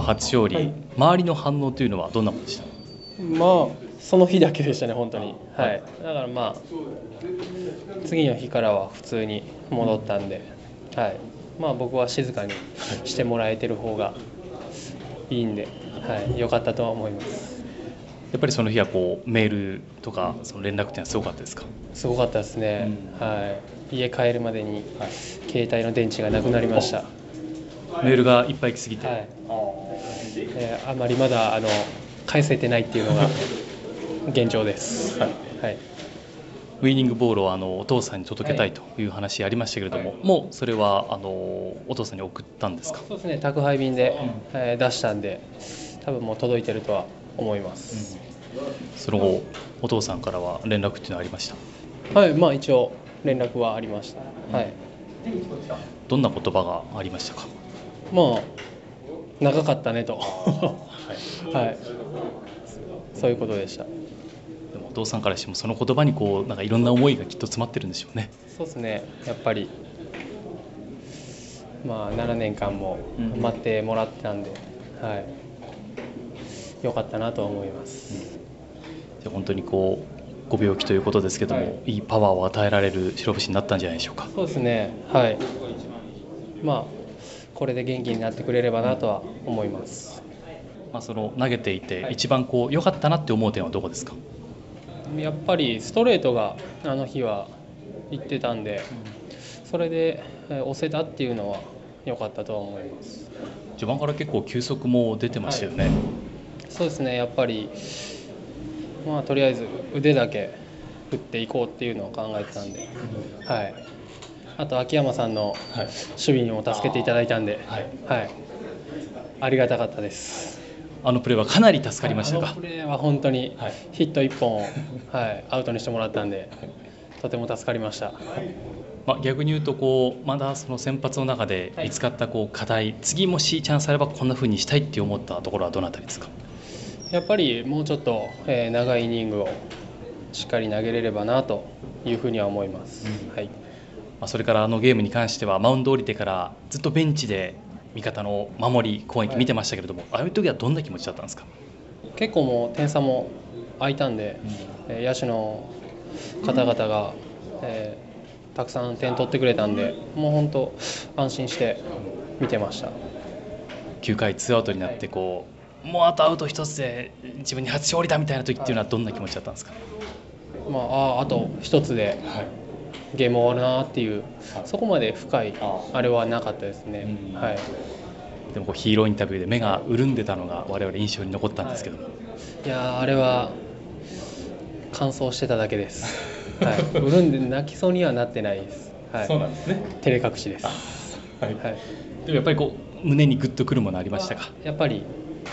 初勝利、周りの反応というのはどんなものでした？ その日だけでしたね、本当に。だから次の日からは普通に戻ったんで、僕は静かにしてもらえてる方がいいんで、良かったとは思います。 やっぱりその日はメールとかその連絡っていうのはすごかったですか？ すごかったですね。家帰るまでに携帯の電池がなくなりました。 メールがいっぱい来すぎて、 あまりまだ返せてないっていうのが現状です。 ウイニングボールをお父さんに届けたいという話ありましたけれども、もうそれはお父さんに送ったんですか？ そうですね、宅配便で、出したんで、多分もう届いてるとは思います。 その後、お父さんからは連絡っていうのはありました？ 一応連絡はありました。 どんな言葉がありましたか？ 長かったねとそういうことでした。 でもお父さんからしてもその言葉になんかいろんな思いがきっと詰まってるんでしょうね。 そうですね、やっぱり7年間も待ってもらってたんで、良かったなと思います。 じゃあ本当にご病気ということですけども、いいパワーを与えられる白星になったんじゃないでしょうか？ そうですね、これで元気になってくれればなとは思います。 その投げていて一番良かったなって思う点はどこですか？ やっぱりストレートがあの日はいってたんで、それで押せたっていうのは良かったとは思います。 序盤から結構球速も出てましたよね。 そうですね、やっぱりとりあえず腕だけ振っていこうっていうのを考えてたんで、あと秋山さんの守備にも助けていただいたんで、ありがたかったです。 あのプレーはかなり助かりましたか？ あのプレーは本当にヒット1本を、アウトにしてもらったんで、とても助かりました。 逆に言うとまだその先発の中で見つかった課題、次もしチャンスあればこんな風にしたいって思ったところはどのあたりですか？ やっぱりもうちょっと長いイニングをしっかり投げれればなというふうには思います。 それからゲームに関してはマウンド降りてからずっとベンチで味方の守り攻撃見てましたけれども、ああいう時はどんな気持ちだったんですか？ 結構もう点差も開いたんで、野手の方々が、たくさん点取ってくれたんで、もう本当安心して見てました。 9回ツーアウトになってもうあとアウト一つで自分に初勝利だみたいな時っていうのはどんな気持ちだったんですか？ あと一つでゲーム終わるなっていう、そこまで深いあれはなかったですね。 でもヒーローインタビューで目が潤んでたのが我々印象に残ったんですけども、 いやあれは乾燥してただけです。潤んで泣きそうにはなってないです。 そうなんですね。 照れ隠しです。 でもやっぱり胸にグッとくるものありましたか？ やっぱり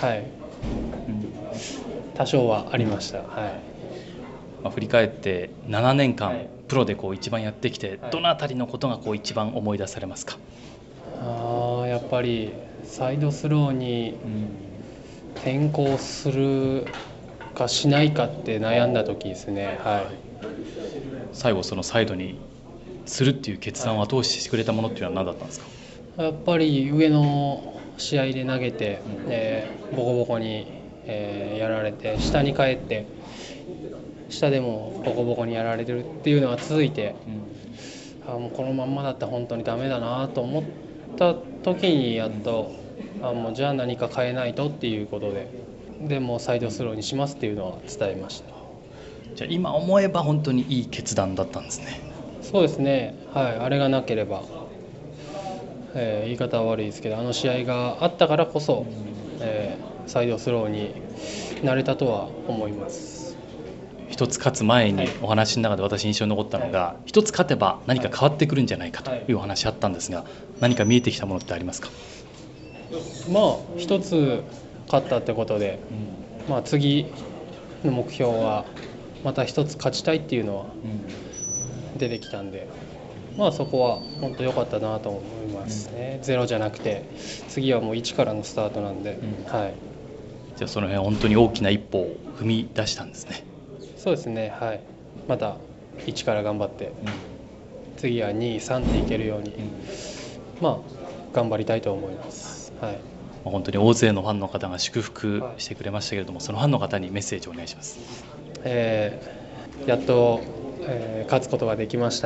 多少はありました。 振り返って7年間プロで一番やってきて、どのあたりのことが一番思い出されますか？ やっぱりサイドスローに転向するかしないかって悩んだ時ですね。 最後そのサイドにするっていう決断を後押ししてくれたものっていうのは何だったんですか？ やっぱり上の試合で投げて、ボコボコに、やられて、下に帰って下でもボコボコにやられてるっていうのが続いて、もうこのまんまだったら本当にダメだなと思った時にやっと、もうじゃあ何か変えないとっていうことでもうサイドスローにしますっていうのは伝えました。 じゃあ今思えば本当にいい決断だったんですね。 そうですね、あれがなければ、言い方は悪いですけど、あの試合があったからこそ、サイドスローになれたとは思います。 一つ勝つ前にお話の中で私印象に残ったのが、一つ勝てば何か変わってくるんじゃないかというお話あったんですが、何か見えてきたものってありますか？ 一つ勝ったってことで、次の目標はまた一つ勝ちたいっていうのは出てきたんで、そこは本当良かったなと思いますね。ゼロじゃなくて次はもう1からのスタートなんで、 じゃあその辺本当に大きな一歩を踏み出したんですね。 そうですね、また1から頑張って、次は2、3っていけるように、頑張りたいと思います。 本当に大勢のファンの方が祝福してくれましたけれども、そのファンの方にメッセージをお願いします。 やっと、勝つことができました。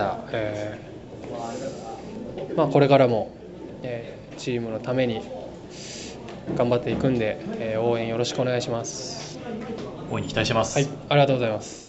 これからも、チームのために頑張っていくんで、応援よろしくお願いします。 応援に期待してます。 はい、ありがとうございます。